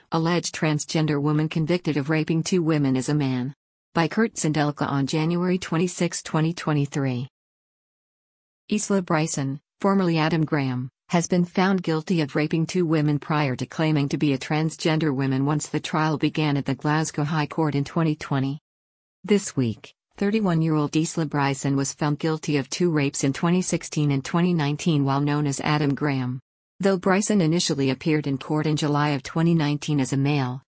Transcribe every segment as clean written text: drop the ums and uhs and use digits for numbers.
Alleged transgender woman convicted of raping 2 women is a man. By Kurt Zindelka on January 26, 2023. Isla Bryson, formerly Adam Graham, has been found guilty of raping 2 women prior to claiming to be a transgender woman once the trial began at the Glasgow High Court in 2020. This week, 31-year-old Isla Bryson was found guilty of 2 rapes in 2016 and 2019 while known as Adam Graham. Though Bryson initially appeared in court in July of 2019 as a male,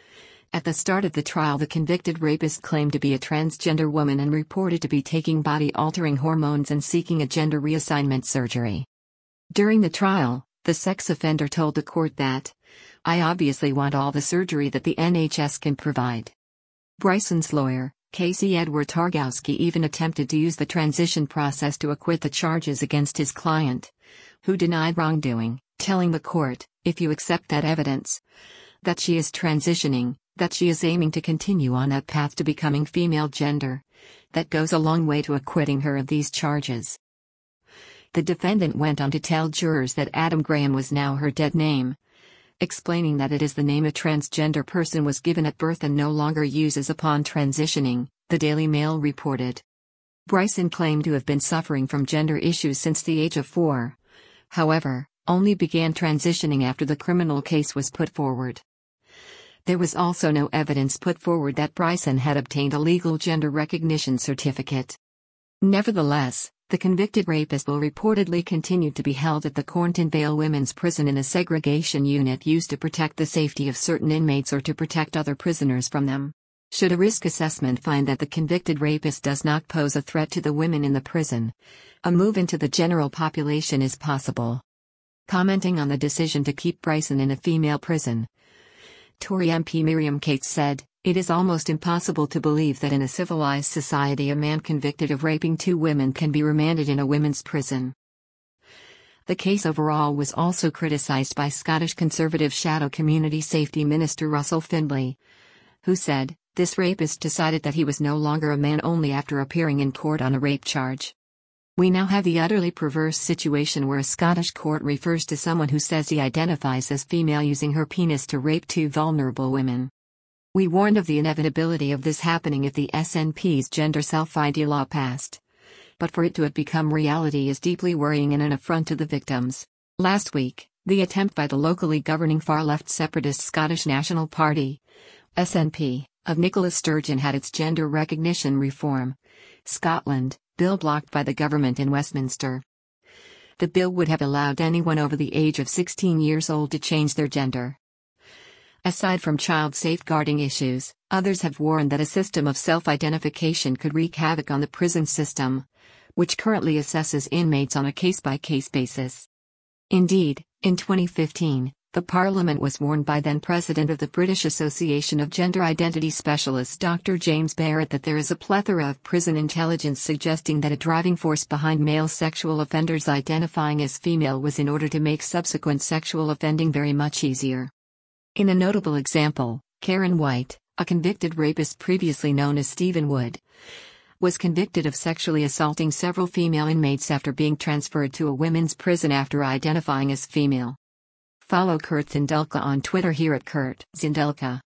at the start of the trial the convicted rapist claimed to be a transgender woman and reported to be taking body-altering hormones and seeking a gender reassignment surgery. During the trial, the sex offender told the court that, "I obviously want all the surgery that the NHS can provide." Bryson's lawyer, Casey Edward Targowski, even attempted to use the transition process to acquit the charges against his client, who denied wrongdoing, telling the court, "If you accept that evidence, that she is transitioning, that she is aiming to continue on that path to becoming female gender, that goes a long way to acquitting her of these charges." The defendant went on to tell jurors that Adam Graham was now her dead name, explaining that it is the name a transgender person was given at birth and no longer uses upon transitioning, the Daily Mail reported. Bryson claimed to have been suffering from gender issues since the age of 4. However, only began transitioning after the criminal case was put forward. There was also no evidence put forward that Bryson had obtained a legal gender recognition certificate. Nevertheless, the convicted rapist will reportedly continue to be held at the Cornton Vale Women's Prison in a segregation unit used to protect the safety of certain inmates or to protect other prisoners from them. Should a risk assessment find that the convicted rapist does not pose a threat to the women in the prison, a move into the general population is possible. Commenting on the decision to keep Bryson in a female prison, Tory MP Miriam Cates said, "It is almost impossible to believe that in a civilized society a man convicted of raping 2 women can be remanded in a women's prison." The case overall was also criticised by Scottish Conservative Shadow Community Safety Minister Russell Findlay, who said, "This rapist decided that he was no longer a man only after appearing in court on a rape charge. We now have the utterly perverse situation where a Scottish court refers to someone who says he identifies as female using her penis to rape 2 vulnerable women. We warned of the inevitability of this happening if the SNP's gender self-ID law passed. But for it to have become reality is deeply worrying and an affront to the victims." Last week, the attempt by the locally governing far-left separatist Scottish National Party, SNP, of Nicola Sturgeon had its Gender Recognition Reform Scotland bill blocked by the government in Westminster. The bill would have allowed anyone over the age of 16 years old to change their gender. Aside from child safeguarding issues, others have warned that a system of self-identification could wreak havoc on the prison system, which currently assesses inmates on a case-by-case basis. Indeed, in 2015, the Parliament was warned by then-President of the British Association of Gender Identity Specialists Dr. James Barrett that there is a plethora of prison intelligence suggesting that a driving force behind male sexual offenders identifying as female was in order to make subsequent sexual offending very much easier. In a notable example, Karen White, a convicted rapist previously known as Stephen Wood, was convicted of sexually assaulting several female inmates after being transferred to a women's prison after identifying as female. Follow Kurt Zindelka on Twitter here at Kurt Zindelka.